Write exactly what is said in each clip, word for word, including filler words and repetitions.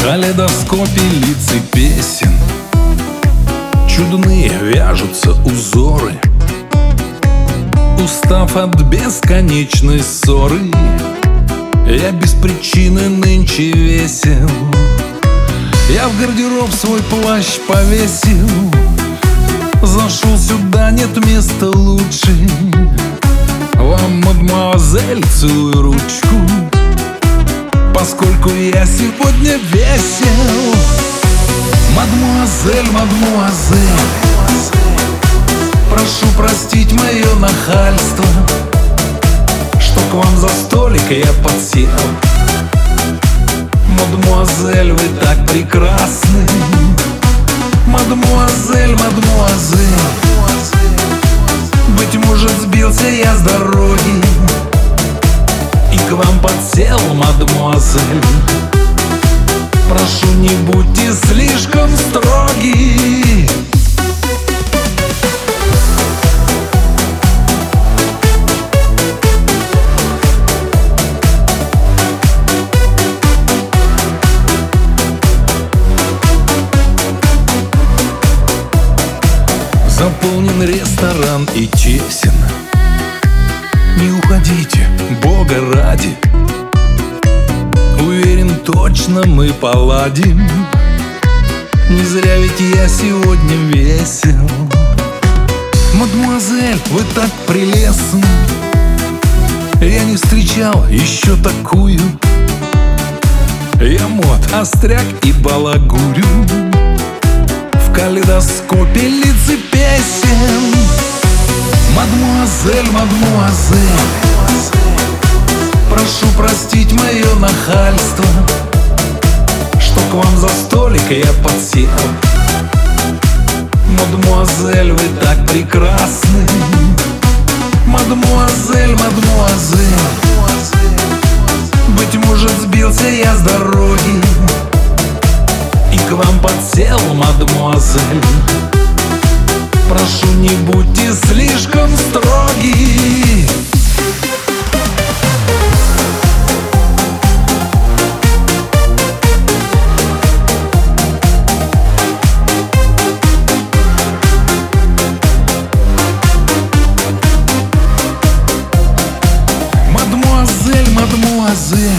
калейдоскопе лиц и песен чудные вяжутся узоры. Устав от бесконечной ссоры, я без причины нынче весел. Я в гардероб свой плащ повесил, зашел сюда, нет места лучше. Вам, мадемуазель, целую ручку, поскольку я сегодня весел. Мадемуазель, мадемуазель, прошу простить мое нахальство, что к вам за столик я подсел. Мадемуазель, вы так прекрасны. Мадемуазель, мадемуазель, быть может, сбился я с дороги и к вам подсел, мадемуазель. Прошу, не будьте слишком строги. Заполнен ресторан и тесен. Не уходите, Бога ради. Уверен, точно мы поладим. Не зря ведь я сегодня весел. Мадемуазель, вы так прелестны, я не встречал еще такую. Я мод, остряк и балагурю в калейдоскопе лиц и песен. Мадемуазель, мадемуазель, прошу простить мое нахальство, что к вам за столик я подсел. Мадемуазель, вы так прекрасны. Мадемуазель, мадемуазель, быть может, сбился я с дороги и к вам подсел, мадемуазель. Прошу, не будьте слишком строги. Мадемуазель, мадемуазель,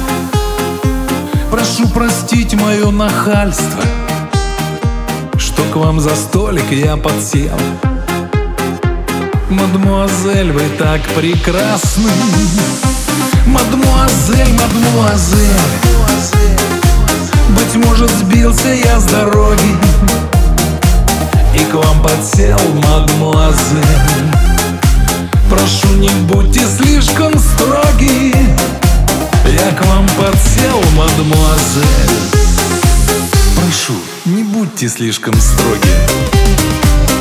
прошу простить мое нахальство, что к вам за столик я подсел. Мадемуазель, вы так прекрасны. Мадемуазель, мадемуазель, быть может, сбился я с дороги и к вам подсел, мадемуазель. Прошу, не будьте слишком строги, я к вам подсел, мадемуазель. Прошу, не будьте слишком строги.